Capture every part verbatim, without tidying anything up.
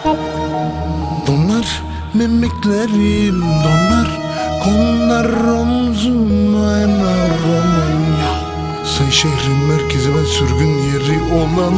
Donar mimiklerim, donar konar omzuma enar Romanya. Sen şehrin merkezi, ben sürgün yeri olan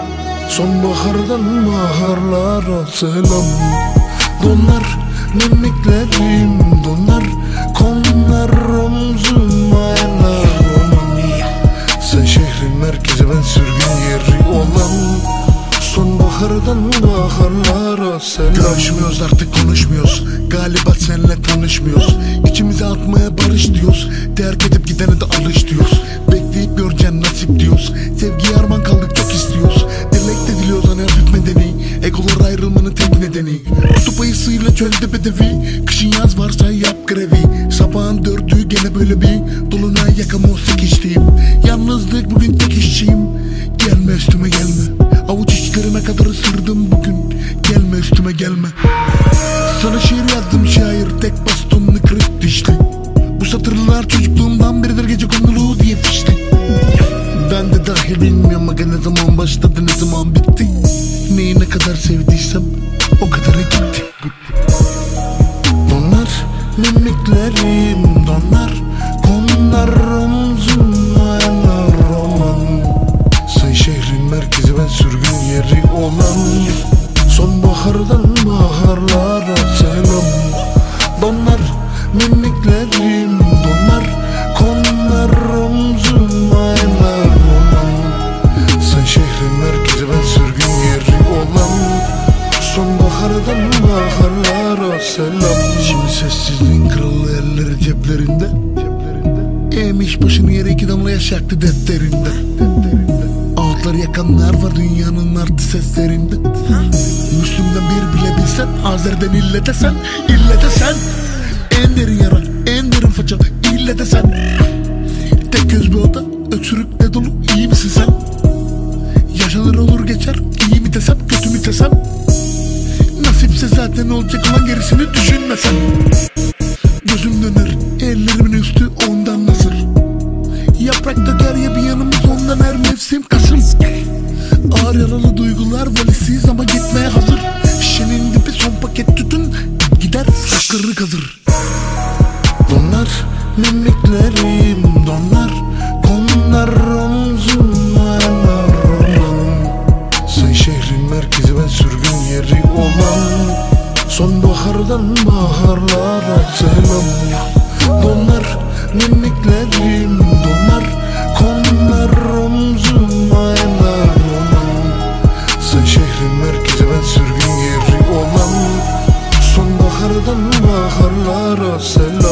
sonbahardan baharlara selam. Donar mimiklerim, donar konar omzuma enar Romanya. Sen şehrin merkezi, ben sürgün yeri olan sonbahardan baharlara selam. Görüşmüyoruz artık, konuşmuyoruz. Galiba seninle tanışmıyoruz. İçimize atmaya barış diyoruz. Terk edip gidene de alış diyoruz. Bekleyip göreceğin nasip diyoruz. Sevgiye armağan kaldık, çok istiyoruz. Dilekte diliyoruz hani hafif medeni. Egolar ayrılmanın tek nedeni. Kutup ayısıyla çölde bedevi. Kışın yaz varsa yap grevi. Sabahın dördü gene böyle bir dolunay yakamoz geçtiğim. Yalnızlık bugün tek işçiyim. Gelme üstüme gelme. Avuç içlerime kadar ısırdım bugün. Gelme üstüme gelme. Sana şiir yazdım şair, tek bastonlu kırık dişli. Bu satırlar çocukluğumdan beridir, gece konulu diye fişli. Ben de dahi bilmiyorum aga, ne zaman başladı ne zaman bitti. Neyi ne kadar sevdiysem o kadarı gitti. Donar mimiklerim, donar konar omzuma enar roman. Sen şehrin merkezi, ben sürgün yeri olan sonbahardan baharlara selam. Donar mimiklerim, donar konar omzuma enar roman. Sen şehrin merkezi, ben sürgün yeri olan sonbahardan baharlara selam. Şimdi sessizliğin kralı, elleri ceplerinde. Eğmiş başını yere, iki damla yaş yaktı defterinde. Ağıtları yakanlar var dünyanın artı seslerinde. Müslüm'den bir bile bilsen, Azer'den ille desen, ille desen. En derin yara, en derin faça, ille desen. Tek göz bir oda, öksürükle dolu, iyi misin sen? Yaşanır olur geçer, iyi mi desem, kötü mü desem. Nasipse zaten olacak olan, gerisini düşünmesen. Gözüm döner, ellerimin üstü ondan nasır. Yaprak döker ya bir yanımız, ondan her mevsim Kasım. Ağır yaralı duygular valisiz ama gitmeye hazır. Şişenin dibi son paket tütün, gider sakırı hazır. Donar mimiklerim, donar konar omzuma enar roman. Sen şehrin merkezi, ben sürgün yeri olan sonbahardan baharlara selam. Donar mimiklerim, donar konar omzuma enar roman. Sen şehrin merkezi, ben sürgün yeri olan sonbahardan baharlara selam.